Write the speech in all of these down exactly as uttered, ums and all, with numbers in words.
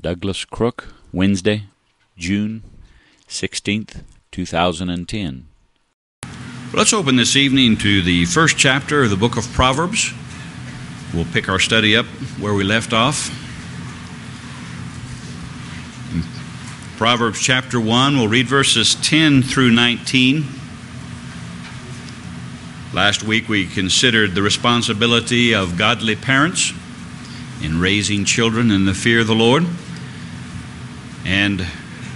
Douglas Crook, Wednesday, June sixteenth, two thousand ten. Let's open this evening to the first chapter of the book of Proverbs. We'll pick our study up where we left off. In Proverbs chapter one, we'll read verses ten through nineteen. Last week we considered the responsibility of godly parents in raising children in the fear of the Lord. And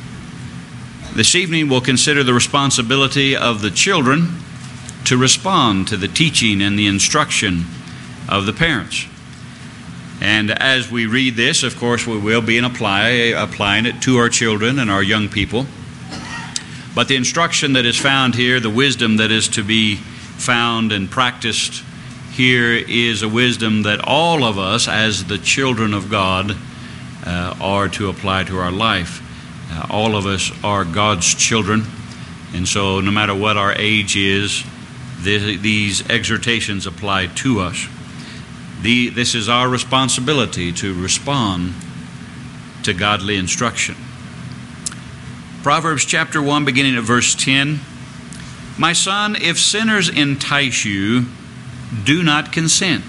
this evening we'll consider the responsibility of the children to respond to the teaching and the instruction of the parents. And as we read this, of course, we will be in apply, applying it to our children and our young people. But the instruction that is found here, the wisdom that is to be found and practiced here, is a wisdom that all of us as the children of God uh, are to apply to our life. Uh, all of us are God's children, and so no matter what our age is, this, these exhortations apply to us. The, this is our responsibility to respond to godly instruction. Proverbs chapter one, beginning at verse ten. My son, if sinners entice you, do not consent.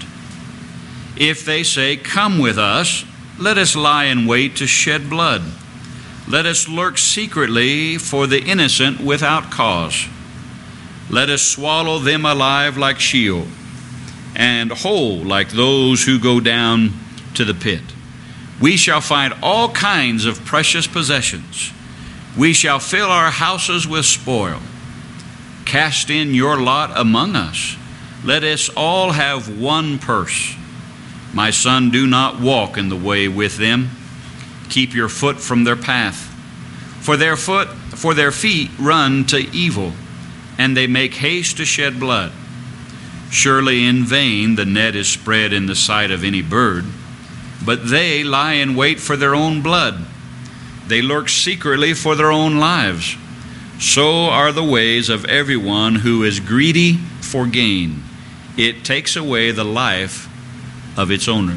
If they say, come with us, let us lie in wait to shed blood. Let us lurk secretly for the innocent without cause. Let us swallow them alive like Sheol, and whole like those who go down to the pit. We shall find all kinds of precious possessions. We shall fill our houses with spoil. Cast in your lot among us. Let us all have one purse. My son, do not walk in the way with them. Keep your foot from their path. For their foot, for their feet run to evil, and they make haste to shed blood. Surely in vain the net is spread in the sight of any bird, but they lie in wait for their own blood. They lurk secretly for their own lives. So are the ways of everyone who is greedy for gain. It takes away the life of its owner.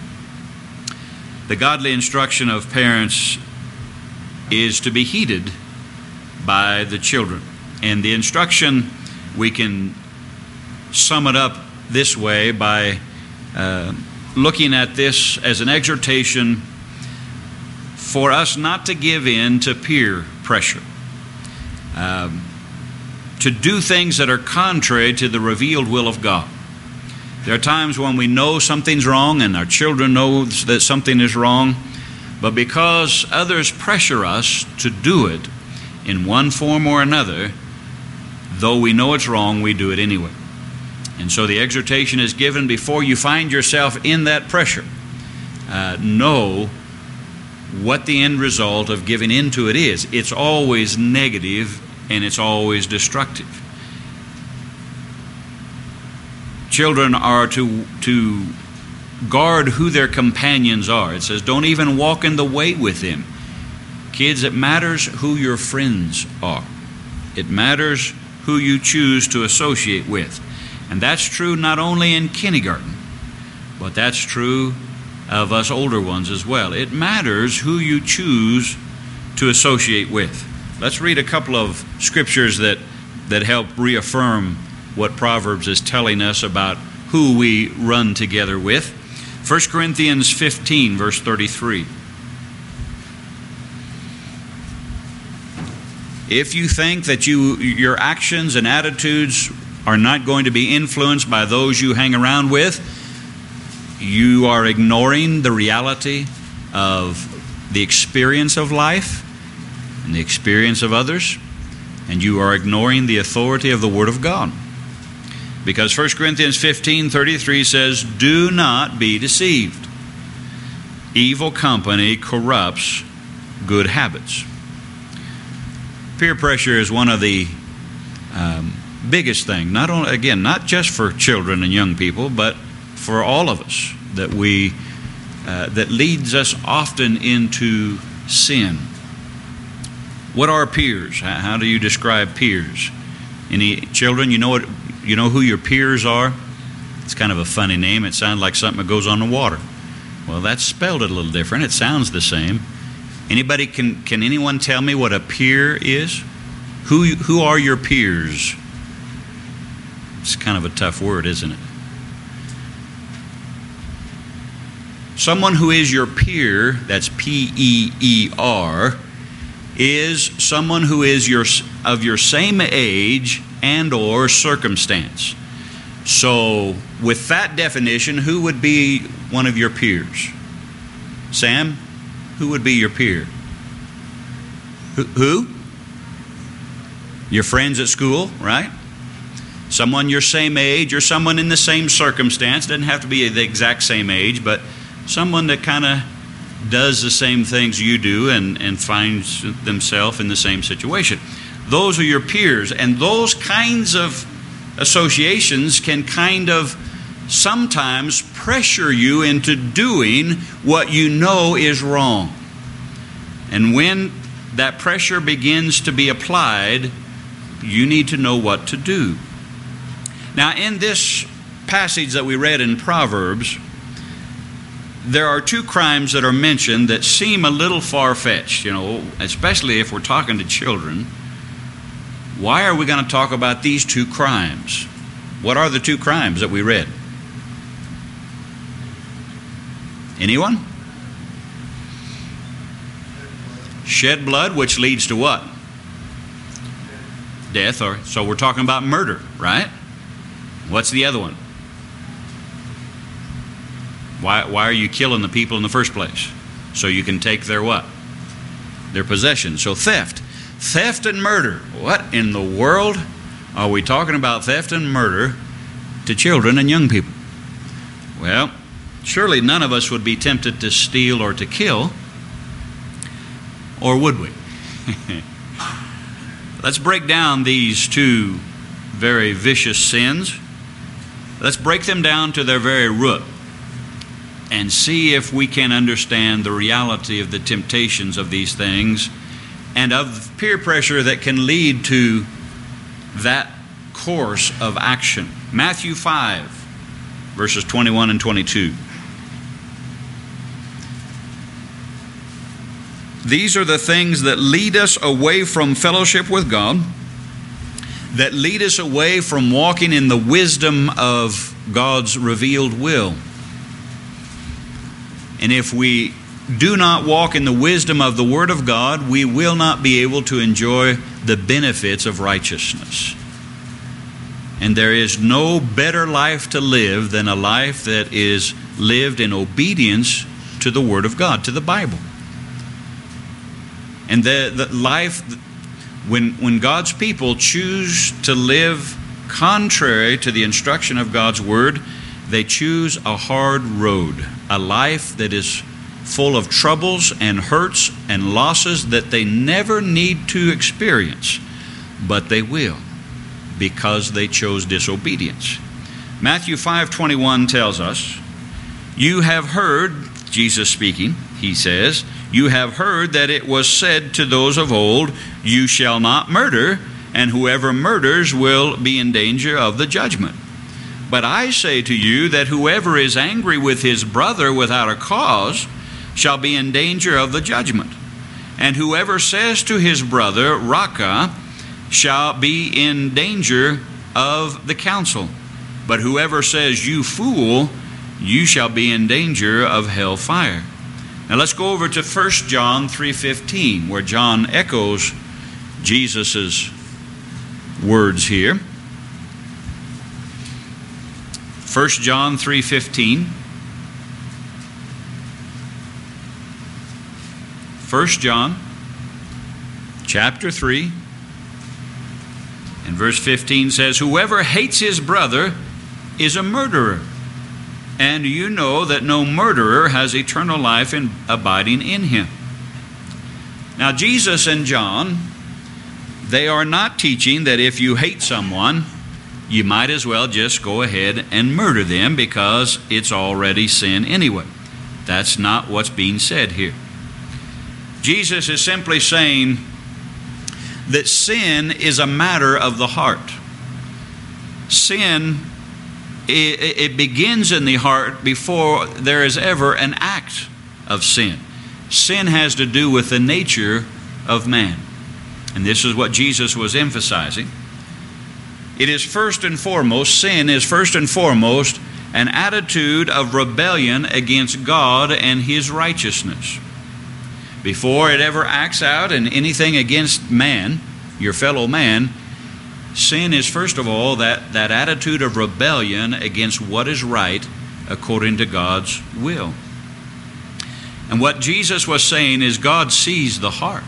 The godly instruction of parents is to be heeded by the children. And the instruction, we can sum it up this way by uh, looking at this as an exhortation for us not to give in to peer pressure, um, to do things that are contrary to the revealed will of God. There are times when we know something's wrong and our children know that something is wrong, but because others pressure us to do it in one form or another, though we know it's wrong, we do it anyway. And so the exhortation is given before you find yourself in that pressure. Uh, know what the end result of giving into it is. It's always negative and it's always destructive. Children are to, to guard who their companions are. It says, don't even walk in the way with them. Kids, it matters who your friends are. It matters who you choose to associate with. And that's true not only in kindergarten, but that's true of us older ones as well. It matters who you choose to associate with. Let's read a couple of scriptures that, that help reaffirm what Proverbs is telling us about who we run together with. First Corinthians fifteen, verse thirty-three. If you think that you, your actions and attitudes are not going to be influenced by those you hang around with, you are ignoring the reality of the experience of life and the experience of others, and you are ignoring the authority of the Word of God. Because First Corinthians fifteen thirty-three says, do not be deceived. Evil company corrupts good habits. Peer pressure is one of the um, biggest things, not only, again, not just for children and young people, but for all of us, that we uh, that leads us often into sin. What are peers? How do you describe peers? Any children, you know what? You know who your peers are? It's kind of a funny name. It sounds like something that goes on the water. Well, that's spelled a little different. It sounds the same. Anybody can can anyone tell me what a peer is? Who who are your peers? It's kind of a tough word, isn't it? Someone who is your peer, that's P E E R, is someone who is your of your same age and or circumstance. So, with that definition, who would be one of your peers? Sam, who would be your peer? Who? who? Your friends at school, right? Someone your same age or someone in the same circumstance. Doesn't have to be the exact same age, but someone that kind of does the same things you do and, and finds themselves in the same situation. Those are your peers, and those kinds of associations can kind of sometimes pressure you into doing what you know is wrong. And when that pressure begins to be applied, you need to know what to do. Now, in this passage that we read in Proverbs, there are two crimes that are mentioned that seem a little far-fetched, you know, especially if we're talking to children. Why are we going to talk about these two crimes? What are the two crimes that we read? Anyone? Shed blood, which leads to what? Death. Or so we're talking about murder, right? What's the other one? Why, why are you killing the people in the first place? So you can take their what? Their possessions. So theft. Theft and murder. What in the world are we talking about theft and murder to children and young people? Well, surely none of us would be tempted to steal or to kill. Or would we? Let's break down these two very vicious sins. Let's break them down to their very root and see if we can understand the reality of the temptations of these things and of peer pressure that can lead to that course of action. Matthew five, verses twenty-one and twenty-two. These are the things that lead us away from fellowship with God, that lead us away from walking in the wisdom of God's revealed will. And if we do not walk in the wisdom of the Word of God, we will not be able to enjoy the benefits of righteousness. And there is no better life to live than a life that is lived in obedience to the Word of God, to the Bible. And the, the life, when, when God's people choose to live contrary to the instruction of God's Word, they choose a hard road, a life that is full of troubles and hurts and losses that they never need to experience, but they will because they chose disobedience. Matthew five twenty-one tells us, "You have heard," Jesus speaking, he says, "you have heard that it was said to those of old, 'You shall not murder, and whoever murders will be in danger of the judgment.' But I say to you that whoever is angry with his brother without a cause shall be in danger of the judgment. And whoever says to his brother, 'Raca,' shall be in danger of the council. But whoever says, 'You fool,' you shall be in danger of hell fire." Now let's go over to First John three fifteen, where John echoes Jesus' words here. First John three fifteen. First John chapter three and verse fifteen says, "Whoever hates his brother is a murderer. And you know that no murderer has eternal life in, abiding in him." Now Jesus and John, they are not teaching that if you hate someone, you might as well just go ahead and murder them because it's already sin anyway. That's not what's being said here. Jesus is simply saying that sin is a matter of the heart. Sin it, it begins in the heart before there is ever an act of sin. Sin has to do with the nature of man. And this is what Jesus was emphasizing. It is first and foremost, sin is first and foremost an attitude of rebellion against God and His righteousness. Before it ever acts out in anything against man, your fellow man, sin is first of all that, that attitude of rebellion against what is right according to God's will. And what Jesus was saying is God sees the heart.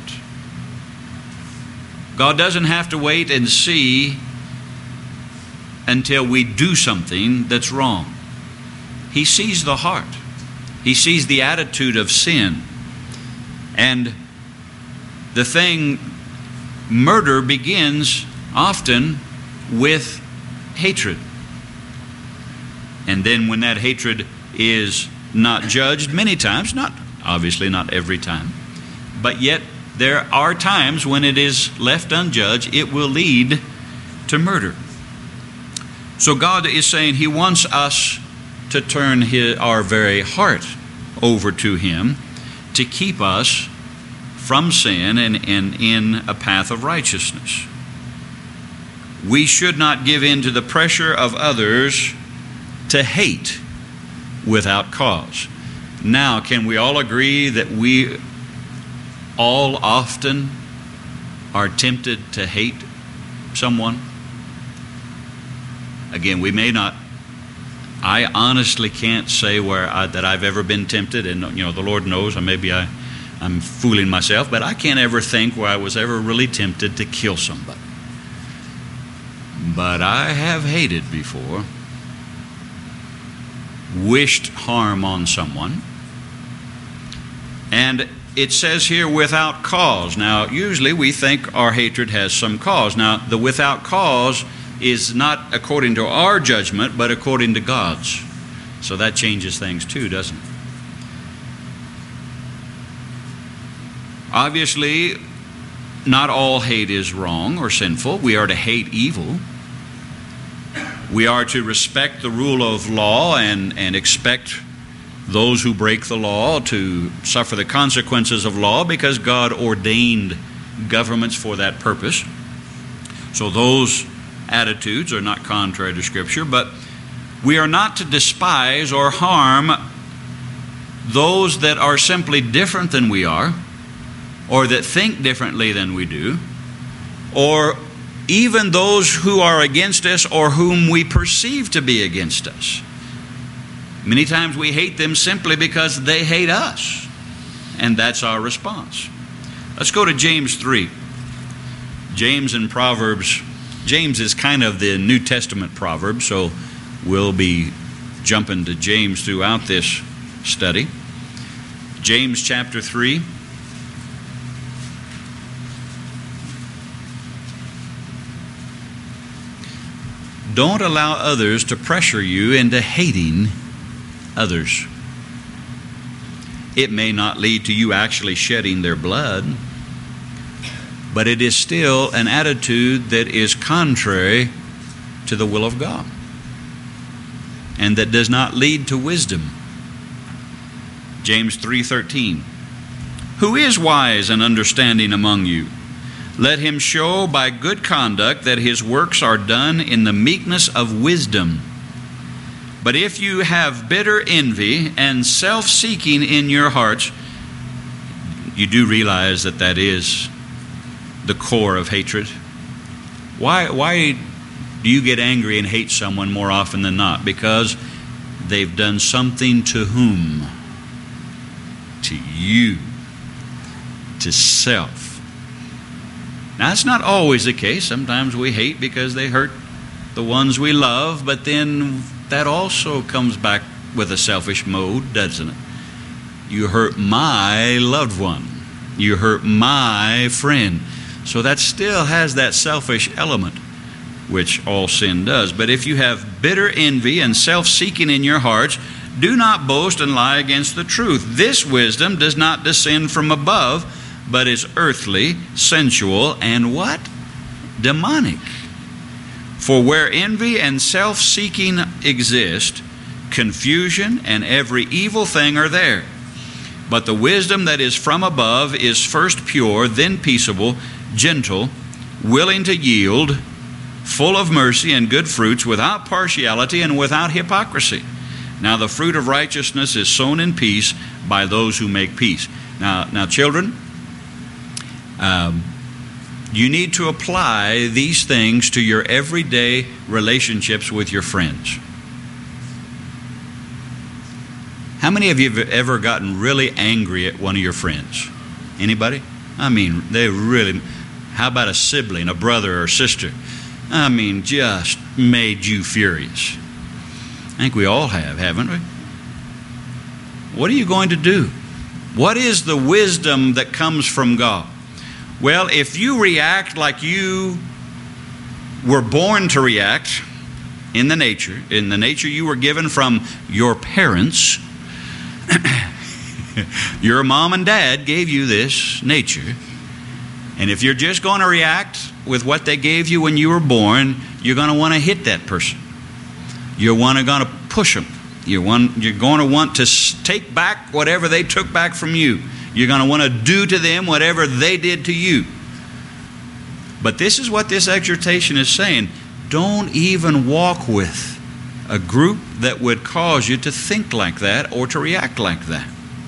God doesn't have to wait and see until we do something that's wrong. He sees the heart. He sees the attitude of sin. And the thing, murder begins often with hatred. And then when that hatred is not judged, many times, not obviously not every time, but yet there are times when it is left unjudged, it will lead to murder. So God is saying He wants us to turn his, our very heart over to Him to keep us from sin and, and in a path of righteousness. We should not give in to the pressure of others to hate without cause. Now, can we all agree that we all often are tempted to hate someone? Again, we may not, I honestly can't say where I, that I've ever been tempted, and you know, the Lord knows, or maybe I, I'm fooling myself, but I can't ever think where I was ever really tempted to kill somebody. But I have hated before, wished harm on someone, and it says here without cause. Now, usually we think our hatred has some cause. Now, the without cause is not according to our judgment, but according to God's. So that changes things too, doesn't it? Obviously, not all hate is wrong or sinful. We are to hate evil. We are to respect the rule of law and, and expect those who break the law to suffer the consequences of law, because God ordained governments for that purpose. So those attitudes are not contrary to Scripture, but we are not to despise or harm those that are simply different than we are, or that think differently than we do, or even those who are against us or whom we perceive to be against us. Many times we hate them simply because they hate us, and that's our response. Let's go to James three. James and Proverbs. James is kind of the New Testament proverb, so we'll be jumping to James throughout this study. James chapter three. Don't allow others to pressure you into hating others. It may not lead to you actually shedding their blood, but it is still an attitude that is contrary to the will of God and that does not lead to wisdom. James three thirteen. Who is wise and understanding among you? Let him show by good conduct that his works are done in the meekness of wisdom. But if you have bitter envy and self-seeking in your hearts, you do realize that that is the core of hatred. Why, why do you get angry and hate someone more often than not? Because they've done something to whom? To you. To self. Now, that's not always the case. Sometimes we hate because they hurt the ones we love, but then that also comes back with a selfish mode, doesn't it? You hurt my loved one. You hurt my friend. So that still has that selfish element, which all sin does. But if you have bitter envy and self-seeking in your hearts, do not boast and lie against the truth. This wisdom does not descend from above, but is earthly, sensual, and what? Demonic. For where envy and self-seeking exist, confusion and every evil thing are there. But the wisdom that is from above is first pure, then peaceable, gentle, willing to yield, full of mercy and good fruits, without partiality and without hypocrisy. Now the fruit of righteousness is sown in peace by those who make peace. Now, now children, um, you need to apply these things to your everyday relationships with your friends. How many of you have ever gotten really angry at one of your friends? Anybody? I mean, they really, how about a sibling, a brother or sister? I mean, just made you furious. I think we all have, haven't we? What are you going to do? What is the wisdom that comes from God? Well, if you react like you were born to react in the nature, in the nature you were given from your parents, your mom and dad gave you this nature. And if you're just going to react with what they gave you when you were born, you're going to want to hit that person. You're going to push them. You're, one, you're going to want to take back whatever they took back from you. You're going to want to do to them whatever they did to you. But this is what this exhortation is saying. Don't even walk with a group that would cause you to think like that or to react like that.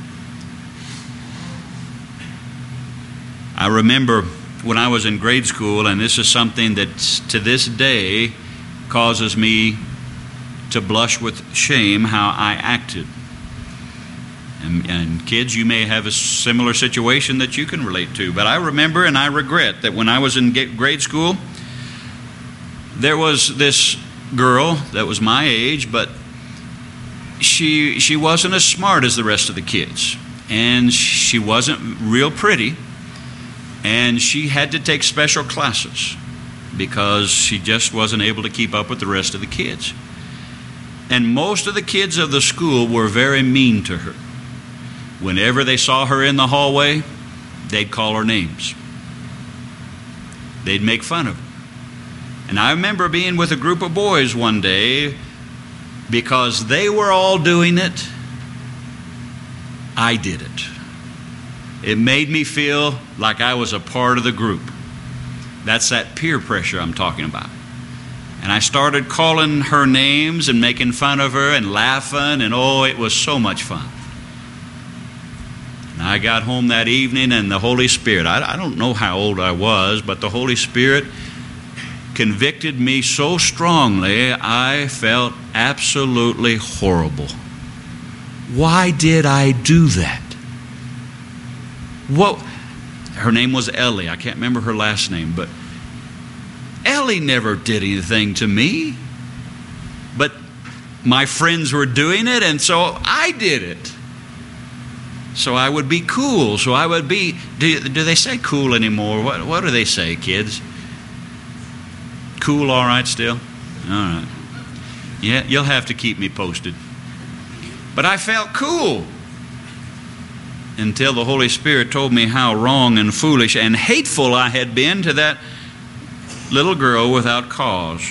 I remember when I was in grade school, and this is something that to this day causes me to blush with shame, how I acted. And, and kids, you may have a similar situation that you can relate to. But I remember and I regret that when I was in grade school, there was this girl that was my age, but she she wasn't as smart as the rest of the kids. And she wasn't real pretty. And she had to take special classes because she just wasn't able to keep up with the rest of the kids. And most of the kids of the school were very mean to her. Whenever they saw her in the hallway, they'd call her names. They'd make fun of her. And I remember being with a group of boys one day, because they were all doing it, I did it. It made me feel like I was a part of the group. That's that peer pressure I'm talking about. And I started calling her names and making fun of her and laughing, and oh, it was so much fun. And I got home that evening, and the Holy Spirit, I, I don't know how old I was, but the Holy Spirit convicted me so strongly, I felt absolutely horrible. Why did I do that? What? Her name was Ellie. I can't remember her last name, but Ellie never did anything to me. But my friends were doing it, and so I did it. So I would be cool. So I would be, do, do they say cool anymore? What, what do they say, kids? Cool, all right, still? All right. Yeah, you'll have to keep me posted. But I felt cool until the Holy Spirit told me how wrong and foolish and hateful I had been to that little girl without cause.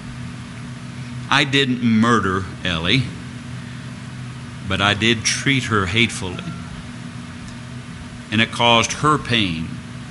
I didn't murder Ellie, but I did treat her hatefully. And it caused her pain.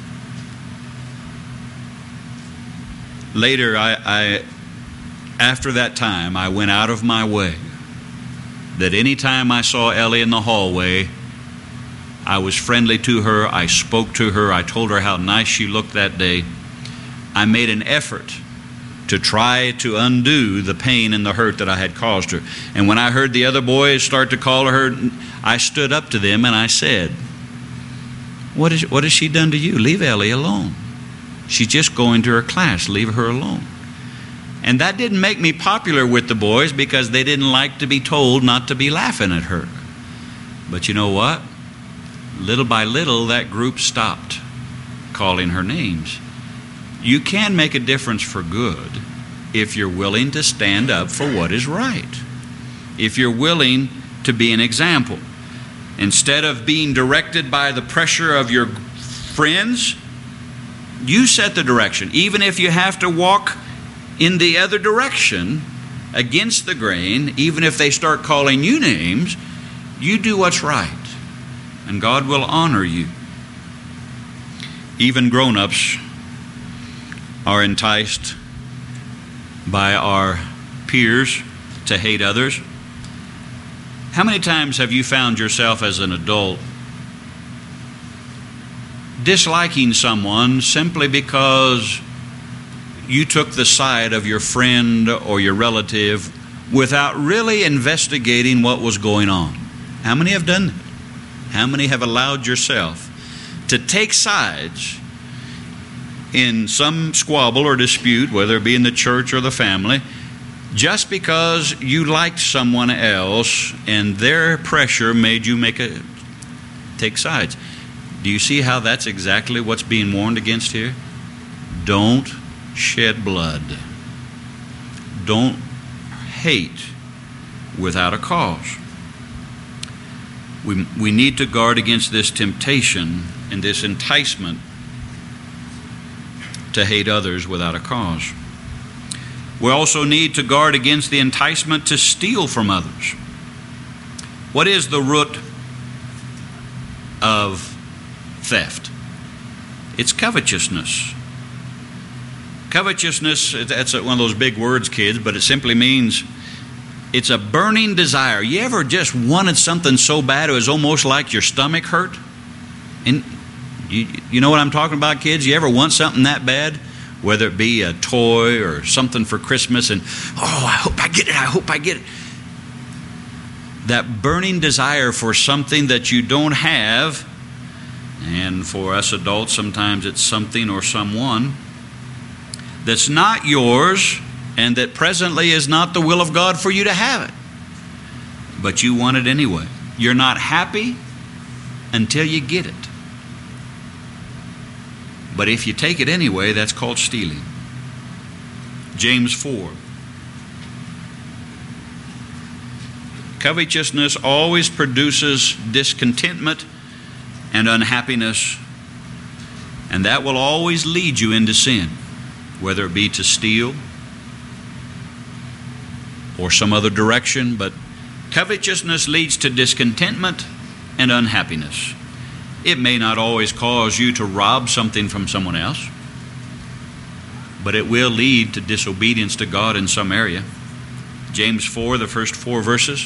Later, I, I, after that time, I went out of my way that any time I saw Ellie in the hallway, I was friendly to her, I spoke to her, I told her how nice she looked that day. I made an effort to try to undo the pain and the hurt that I had caused her. And when I heard the other boys start to call her, I stood up to them and I said, What is, what has she done to you? Leave Ellie alone. She's just going to her class. Leave her alone. And that didn't make me popular with the boys because they didn't like to be told not to be laughing at her. But you know what? Little by little, that group stopped calling her names. You can make a difference for good if you're willing to stand up for what is right. If you're willing to be an example. Instead of being directed by the pressure of your friends, you set the direction. Even if you have to walk in the other direction, against the grain, even if they start calling you names, you do what's right, and God will honor you. Even grown-ups are enticed by our peers to hate others. How many times have you found yourself as an adult disliking someone simply because you took the side of your friend or your relative without really investigating what was going on? How many have done that? How many have allowed yourself to take sides in some squabble or dispute, whether it be in the church or the family, just because you liked someone else and their pressure made you make a take sides? Do you see how that's exactly what's being warned against here? Don't shed blood. Don't hate without a cause. We, we need to guard against this temptation and this enticement to hate others without a cause. We also need to guard against the enticement to steal from others. What is the root of theft? It's covetousness. Covetousness, that's one of those big words, kids, but it simply means it's a burning desire. You ever just wanted something so bad it was almost like your stomach hurt? And you, you know what I'm talking about, kids? You ever want something that bad? Whether it be a toy or something for Christmas, and, oh, I hope I get it, I hope I get it. That burning desire for something that you don't have, and for us adults, sometimes it's something or someone that's not yours and that presently is not the will of God for you to have it. But you want it anyway. You're not happy until you get it. But if you take it anyway, that's called stealing. James four. Covetousness always produces discontentment and unhappiness, and that will always lead you into sin, whether it be to steal or some other direction. But covetousness leads to discontentment and unhappiness. It may not always cause you to rob something from someone else, but it will lead to disobedience to God in some area. James four, the first four verses.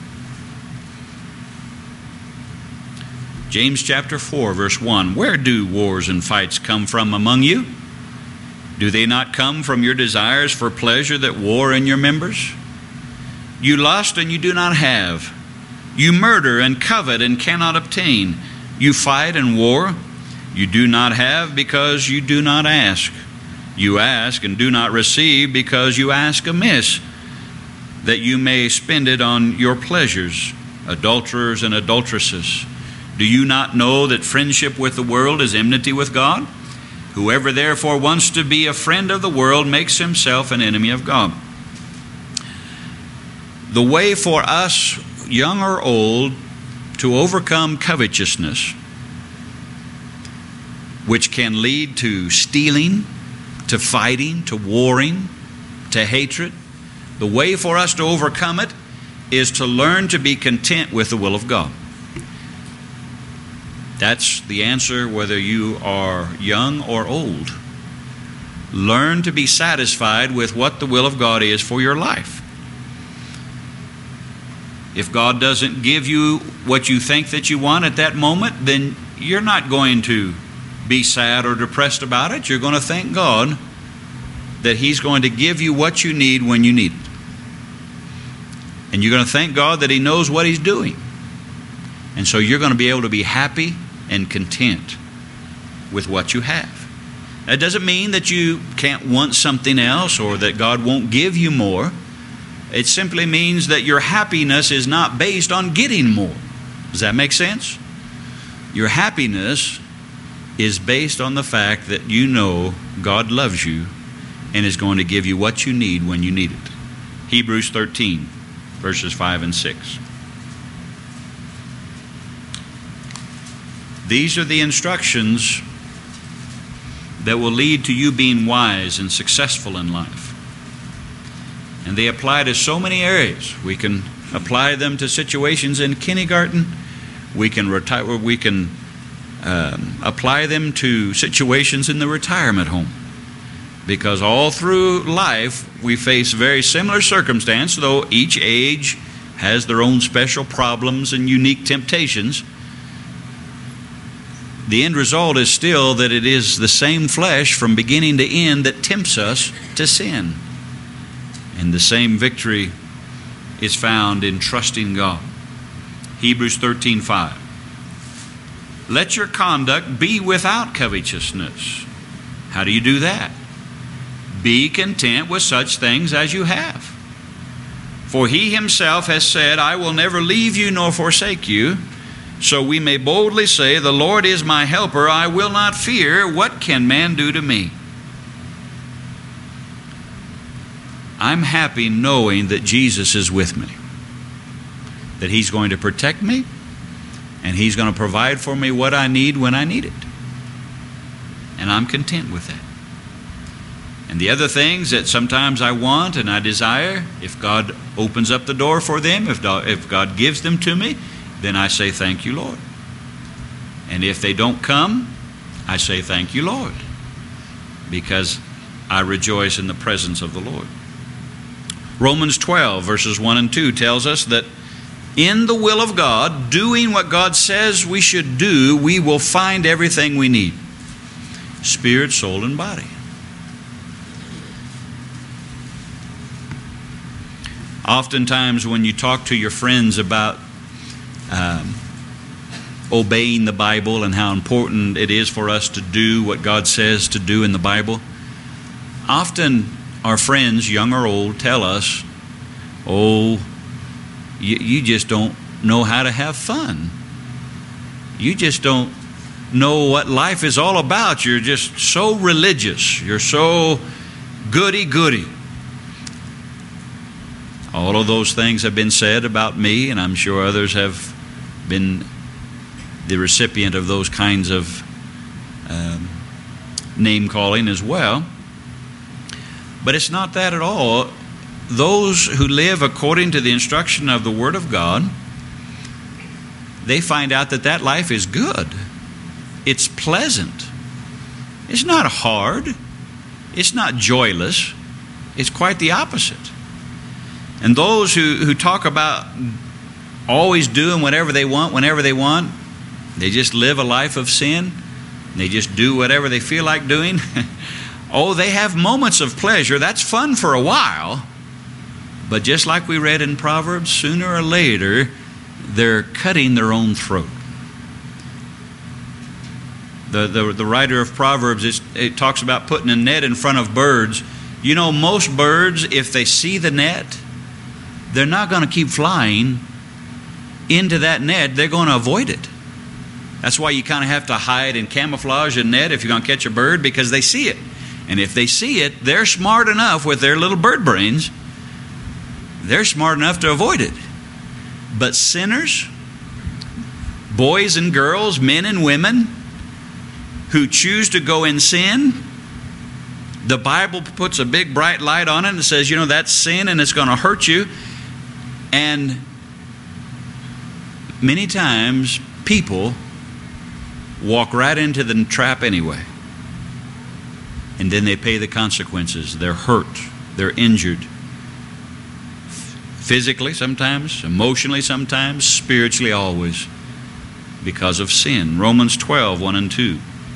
James chapter four, verse one. Where do wars and fights come from among you? Do they not come from your desires for pleasure that war in your members? You lust and you do not have. You murder and covet and cannot obtain. You fight and war. You do not have because you do not ask. You ask and do not receive because you ask amiss, that you may spend it on your pleasures. Adulterers and adulteresses, do you not know that friendship with the world is enmity with God? Whoever therefore wants to be a friend of the world makes himself an enemy of God. The way for us, young or old, to overcome covetousness, which can lead to stealing, to fighting, to warring, to hatred, the way for us to overcome it is to learn to be content with the will of God. That's the answer whether you are young or old. Learn to be satisfied with what the will of God is for your life. If God doesn't give you what you think that you want at that moment, then you're not going to be sad or depressed about it. You're going to thank God that He's going to give you what you need when you need it. And you're going to thank God that He knows what He's doing. And so you're going to be able to be happy and content with what you have. That doesn't mean that you can't want something else or that God won't give you more. It simply means that your happiness is not based on getting more. Does that make sense? Your happiness is based on the fact that you know God loves you and is going to give you what you need when you need it. Hebrews thirteen, verses five and six. These are the instructions that will lead to you being wise and successful in life. And they apply to so many areas. We can apply them to situations in kindergarten. We can retire. We can um, apply them to situations in the retirement home. Because all through life we face very similar circumstance, though each age has their own special problems and unique temptations. The end result is still that it is the same flesh from beginning to end that tempts us to sin. And the same victory is found in trusting God. Hebrews thirteen five. Let your conduct be without covetousness. How do you do that? Be content with such things as you have. For he himself has said, I will never leave you nor forsake you. So we may boldly say, the Lord is my helper. I will not fear. What can man do to me? I'm happy knowing that Jesus is with me. That he's going to protect me. And he's going to provide for me what I need when I need it. And I'm content with that. And the other things that sometimes I want and I desire, if God opens up the door for them, if if God gives them to me, then I say, thank you, Lord. And if they don't come, I say, thank you, Lord. Because I rejoice in the presence of the Lord. Romans twelve, verses one and two tells us that in the will of God, doing what God says we should do, we will find everything we need. Spirit, soul, and body. Oftentimes when you talk to your friends about um, obeying the Bible and how important it is for us to do what God says to do in the Bible, often our friends, young or old, tell us, oh, you, you just don't know how to have fun. You just don't know what life is all about. You're just so religious. You're so goody-goody. All of those things have been said about me, and I'm sure others have been the recipient of those kinds of um, name-calling as well. But it's not that at all. Those who live according to the instruction of the Word of God, they find out that that life is good. It's pleasant. It's not hard. It's not joyless. It's quite the opposite. And those who, who talk about always doing whatever they want, whenever they want, they just live a life of sin. They just do whatever they feel like doing. Oh, they have moments of pleasure. That's fun for a while. But just like we read in Proverbs, sooner or later, they're cutting their own throat. The, the, the writer of Proverbs, is, it talks about putting a net in front of birds. You know, most birds, if they see the net, they're not going to keep flying into that net. They're going to avoid it. That's why you kind of have to hide and camouflage a net if you're going to catch a bird, because they see it. And if they see it, they're smart enough with their little bird brains. They're smart enough to avoid it. But sinners, boys and girls, men and women who choose to go in sin, the Bible puts a big bright light on it and says, you know, that's sin and it's going to hurt you. And many times people walk right into the trap anyway. And then they pay the consequences. They're hurt. They're injured. Physically sometimes, emotionally sometimes, spiritually always, because of sin. Romans twelve, one and two.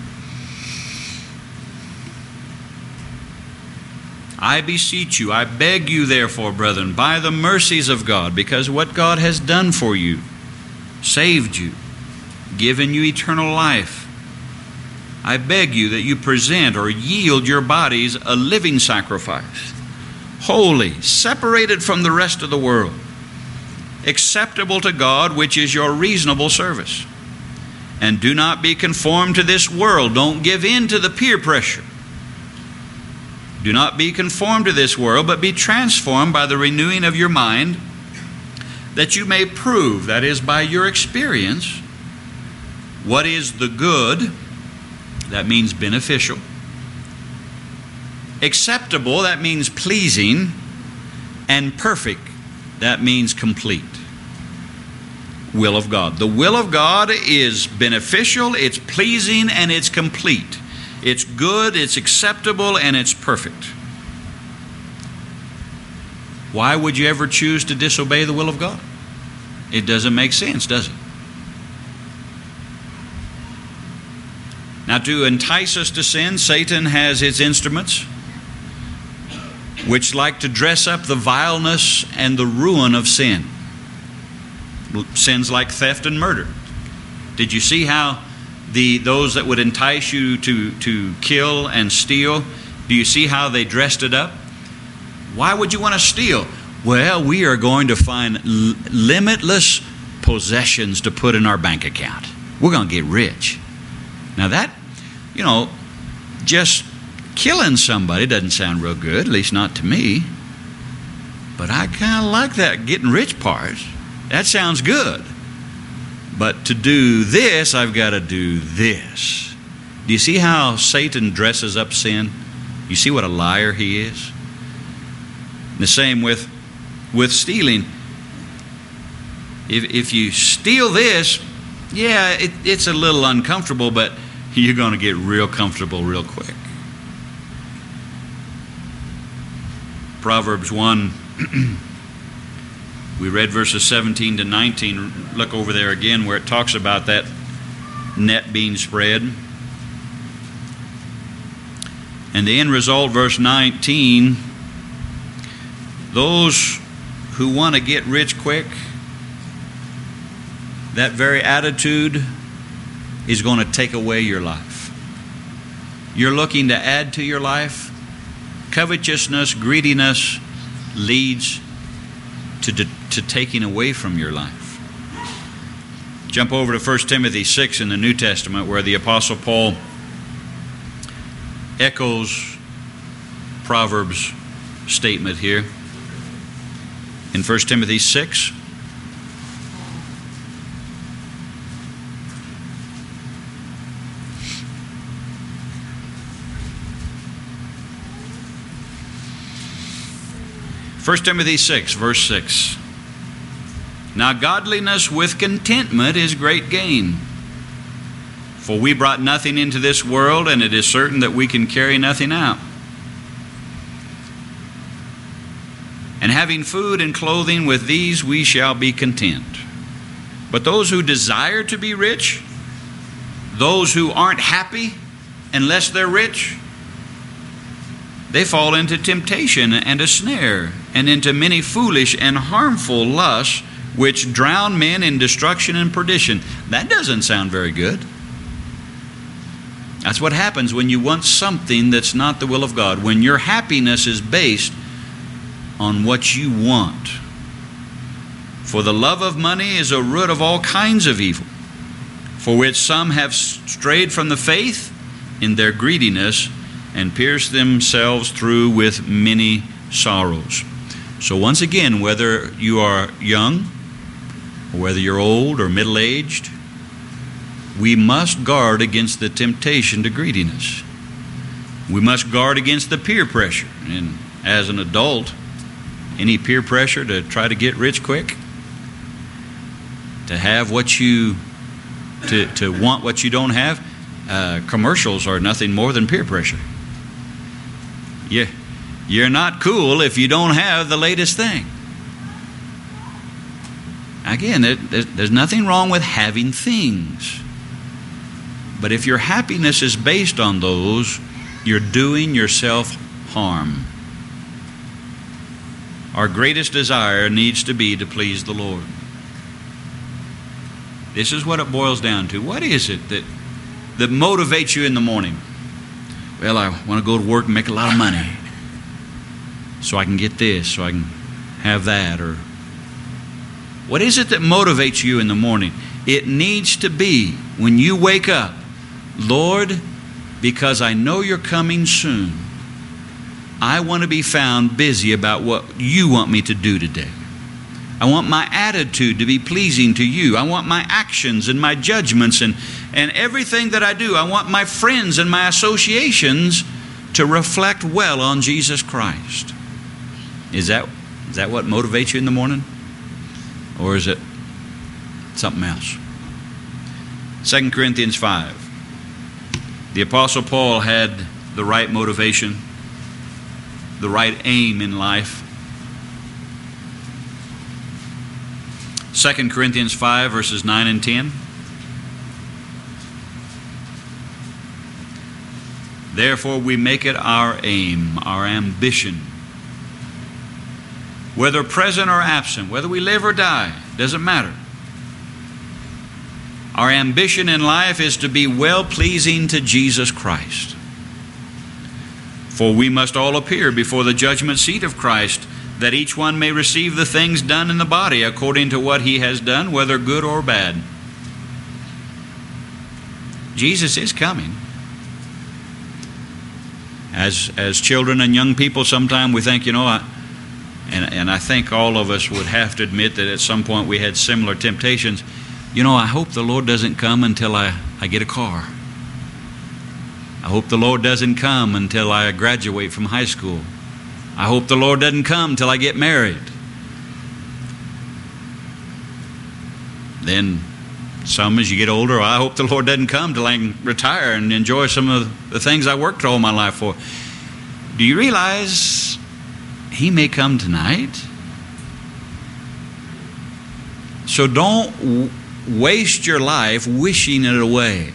I beseech you, I beg you therefore, brethren, by the mercies of God, because what God has done for you, saved you, given you eternal life, I beg you that you present or yield your bodies a living sacrifice, holy, separated from the rest of the world, acceptable to God, which is your reasonable service. And do not be conformed to this world. Don't give in to the peer pressure. Do not be conformed to this world, but be transformed by the renewing of your mind, that you may prove, that is, by your experience, what is the good, that means beneficial, acceptable, that means pleasing, and perfect. That means complete. Will of God. The will of God is beneficial, it's pleasing, and it's complete. It's good, it's acceptable, and it's perfect. Why would you ever choose to disobey the will of God? It doesn't make sense, does it? Now, to entice us to sin, Satan has his instruments, which like to dress up the vileness and the ruin of sin. Sins like theft and murder. Did you see how the those that would entice you to, to kill and steal, do you see how they dressed it up? Why would you want to steal? Well, we are going to find l- limitless possessions to put in our bank account. We're going to get rich. Now that, you know, just killing somebody doesn't sound real good, at least not to me. But I kind of like that getting rich part. That sounds good. But to do this, I've got to do this. Do you see how Satan dresses up sin? You see what a liar he is? The same with, with stealing. If, if you steal this, yeah, it, it's a little uncomfortable, but you're going to get real comfortable real quick. Proverbs one, we read verses seventeen to nineteen. Look over there again where it talks about that net being spread. And the end result, verse nineteen, those who want to get rich quick, that very attitude is going to take away your life. You're looking to add to your life. Covetousness, greediness leads to, to, to taking away from your life. Jump over to First Timothy six in the New Testament, where the Apostle Paul echoes Proverbs' statement here. In First Timothy six, First Timothy six, verse six. Now godliness with contentment is great gain. For we brought nothing into this world, and it is certain that we can carry nothing out. And having food and clothing, with these we shall be content. But those who desire to be rich, those who aren't happy unless they're rich, they fall into temptation and a snare, and into many foolish and harmful lusts, which drown men in destruction and perdition. That doesn't sound very good. That's what happens when you want something that's not the will of God, when your happiness is based on what you want. For the love of money is a root of all kinds of evil, for which some have strayed from the faith in their greediness, and pierced themselves through with many sorrows. So once again, whether you are young, or whether you're old or middle-aged, we must guard against the temptation to greediness. We must guard against the peer pressure. And as an adult, any peer pressure to try to get rich quick, to have what you, to, to want what you don't have, uh, commercials are nothing more than peer pressure. Yeah, you're not cool if you don't have the latest thing. Again, there's nothing wrong with having things. But if your happiness is based on those, you're doing yourself harm. Our greatest desire needs to be to please the Lord. This is what it boils down to. What is it that, that motivates you in the morning? Well, I want to go to work and make a lot of money so I can get this, so I can have that. Or what is it that motivates you in the morning? It needs to be, when you wake up, Lord, because I know you're coming soon, I want to be found busy about what you want me to do today. I want my attitude to be pleasing to you. I want my actions and my judgments and, and everything that I do. I want my friends and my associations to reflect well on Jesus Christ. Is that, Is that what motivates you in the morning? Or is it something else? Second Corinthians five. The Apostle Paul had the right motivation, the right aim in life. Second Corinthians five, verses nine and ten. Therefore we make it our aim, our ambition, whether present or absent, whether we live or die, doesn't matter. Our ambition in life is to be well-pleasing to Jesus Christ. For we must all appear before the judgment seat of Christ, that each one may receive the things done in the body according to what he has done, whether good or bad. Jesus is coming. As as children and young people, sometimes we think, you know, I, and, and I think all of us would have to admit that at some point we had similar temptations. You know, I hope the Lord doesn't come until I, I get a car. I hope the Lord doesn't come until I graduate from high school. I hope the Lord doesn't come until I get married. Then some, as you get older, I hope the Lord doesn't come till I can retire and enjoy some of the things I worked all my life for. Do you realize He may come tonight? So don't w- waste your life wishing it away.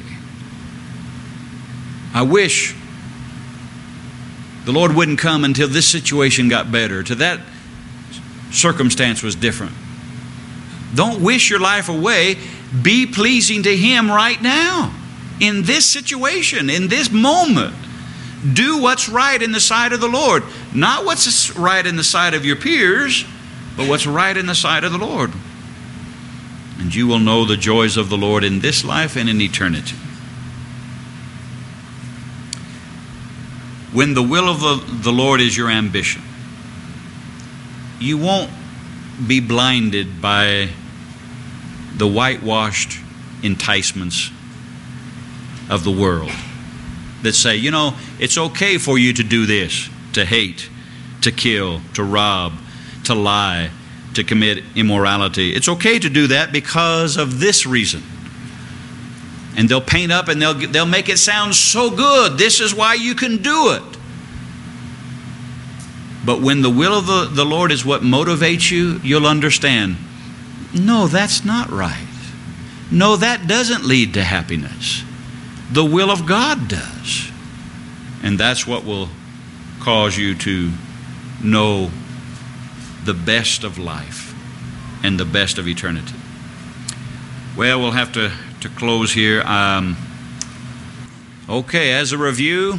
I wish the Lord wouldn't come until this situation got better, till that circumstance was different. Don't wish your life away. Be pleasing to Him right now, in this situation, in this moment. Do what's right in the sight of the Lord. Not what's right in the sight of your peers, but what's right in the sight of the Lord. And you will know the joys of the Lord in this life and in eternity. When the will of the, the Lord is your ambition, you won't be blinded by the whitewashed enticements of the world that say, you know, it's okay for you to do this, to hate, to kill, to rob, to lie, to commit immorality. It's okay to do that because of this reason. And they'll paint up and they'll they'll make it sound so good. This is why you can do it. But when the will of the, the Lord is what motivates you, you'll understand, no, that's not right. No, that doesn't lead to happiness. The will of God does. And that's what will cause you to know the best of life and the best of eternity. Well, we'll have to, to close here. Um, okay, as a review,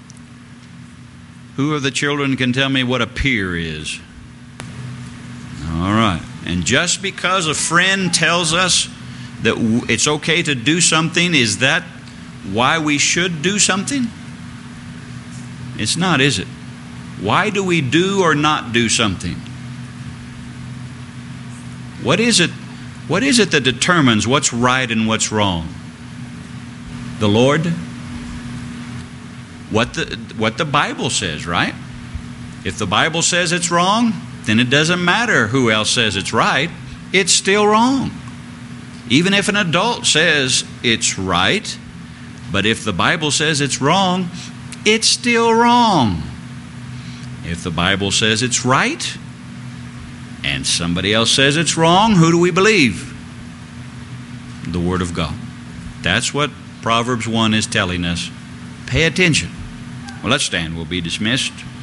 who of the children can tell me what a peer is? All right. And just because a friend tells us that it's okay to do something, is that why we should do something? It's not, is it? Why do we do or not do something? What is it? What is it that determines what's right and what's wrong? The Lord? What the what the Bible says, right? If the Bible says it's wrong, then it doesn't matter who else says it's right. It's still wrong. Even if an adult says it's right, but if the Bible says it's wrong, it's still wrong. If the Bible says it's right, and somebody else says it's wrong, who do we believe? The Word of God. That's what Proverbs one is telling us. Pay attention. Well, let's stand. We'll be dismissed.